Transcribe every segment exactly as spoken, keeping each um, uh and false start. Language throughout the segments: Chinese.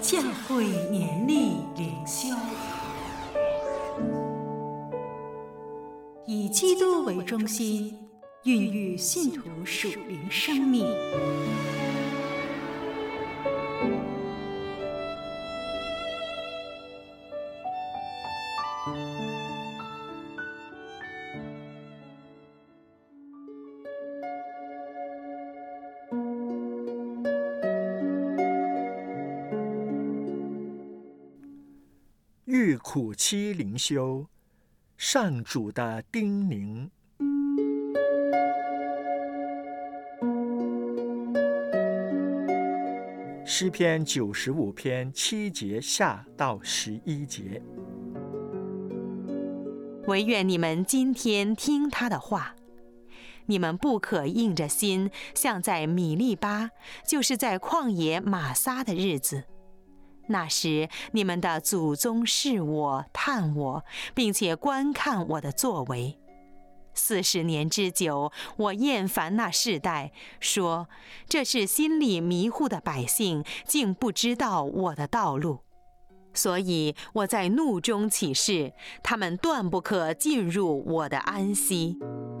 教会年历灵修，以基督为中心，孕育信徒属灵生命。 遇苦期灵修，上主的叮咛。诗篇九十五篇七节下到十一节。 惟愿你们今天听他的话，你们不可硬着心，像在米利巴，就是在旷野玛撒的日子。那时你们的祖宗视我、探我，并且观看我的作为。四十年之久，我厌烦那世代，说这是心里迷糊的百姓，竟不知道我的道路。所以我在怒中起誓，他们断不可进入我的安息。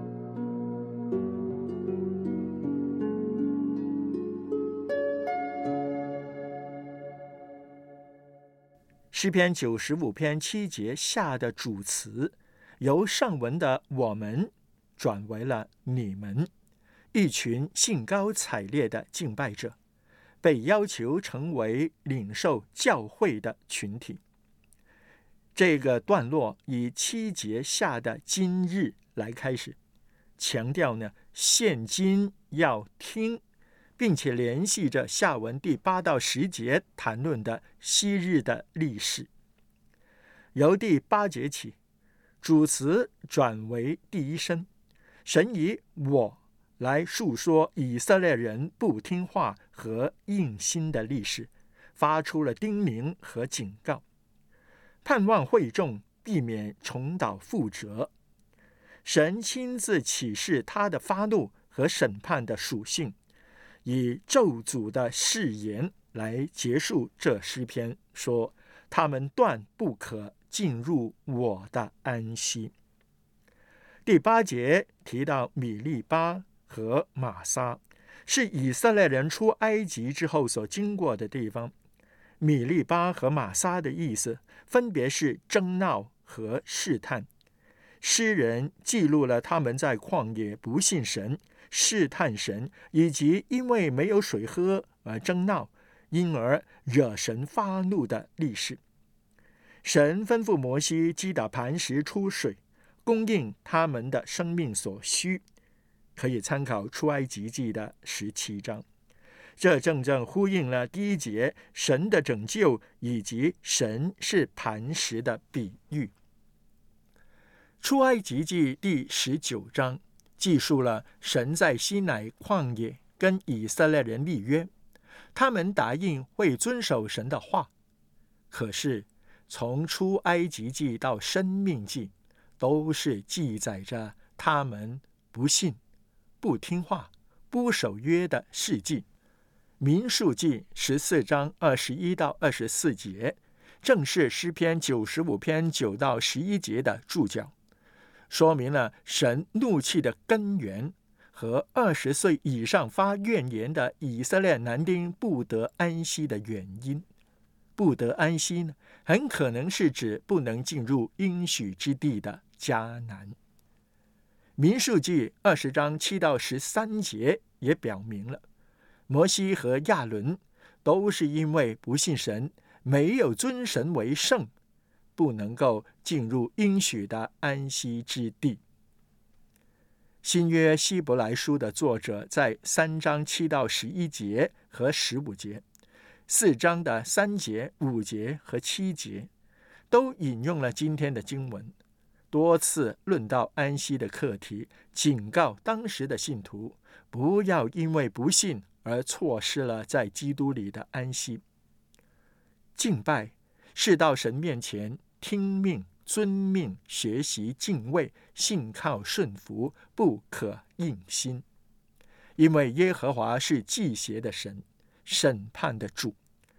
诗篇九十五篇七节下的主词，由上文的我们转为了你们，一群兴高采烈的敬拜者，被要求成为领受教会的群体。这个段落以七节下的今日来开始，强调呢现今要听，并且联系着下文第八到十节谈论的昔日的历史。由第八节起，主词转为第一身，神以我来述说以色列人不听话和硬心的历史，发出了叮咛和警告，盼望会众避免重蹈覆辙。神亲自启示他的发怒和审判的属性，以咒诅的誓言来结束这诗篇，说他们断不可进入我的安息。第八节提到米利巴和玛撒，是以色列人出埃及之后所经过的地方。米利巴和玛撒的意思分别是争闹和试探。诗人记录了他们在旷野不信神、试探神，以及因为没有水喝而争闹，因而惹神发怒的历史。神吩咐摩西击打磐石出水，供应他们的生命所需，可以参考出埃及记的十七章。这正正呼应了第一节神的拯救以及神是磐石的比喻。出埃及记第十九章记述了神在西乃旷野跟以色列人立约，他们答应会遵守神的话。可是从出埃及记到申命记，都是记载着他们不信、不听话、不守约的事迹。民数记十四章二十一到二十四节，正是诗篇九十五篇九到十一节的注脚，说明了神怒气的根源和二十岁以上发怨言的以色列男丁不得安息的原因。不得安息呢，很可能是指不能进入应许之地的迦南。民数记二十章七到十三节也表明了，摩西和亚伦都是因为不信神，没有尊神为圣，不能够进入应许的安息之地。新约希伯来书的作者在三章七到十一节和十五节，四章的三节、五节和七节都引用了今天的经文，多次论到安息的课题，警告当时的信徒不要因为不信而错失了在基督里的安息。敬拜是到神面前听命、遵命、学习敬畏、信靠顺服，不可硬心。因为耶和华是忌邪的神，审判的主。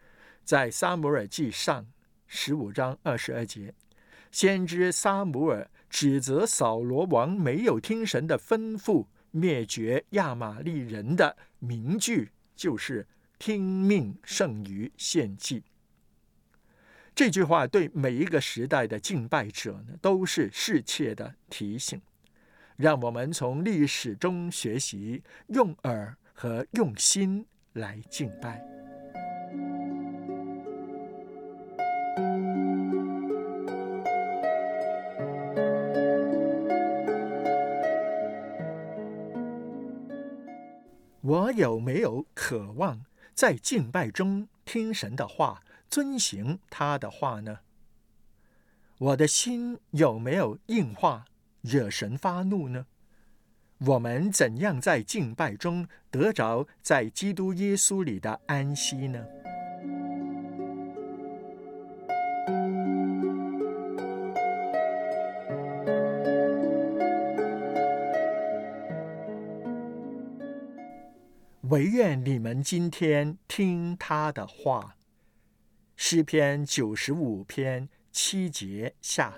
在撒母耳记上十五章二十二节，先知撒母耳指责扫罗王没有听神的吩咐，灭绝亚玛利人的名句就是听命胜于献祭。这句话对每一个时代的敬拜者呢，都是适切的提醒，让我们从历史中学习，用耳和用心来敬拜。我有没有渴望在敬拜中听神的话，遵行他的话呢？我的心有没有硬化，惹神发怒呢？我们怎样在敬拜中得着在基督耶稣里的安息呢？惟愿你们今天听他的话。诗篇九十五篇七节下。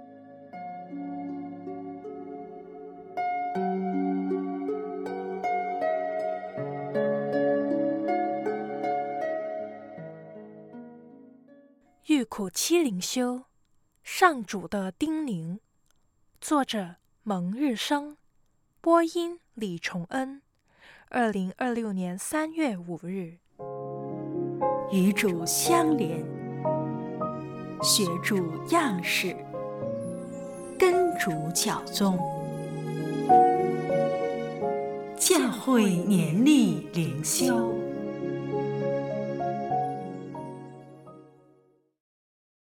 玉苦七灵修，上主的叮咛。作者蒙日生，播音李崇恩。二零二六年三月五日。 与主相连，学主样式，跟主教宗。教会年历灵修。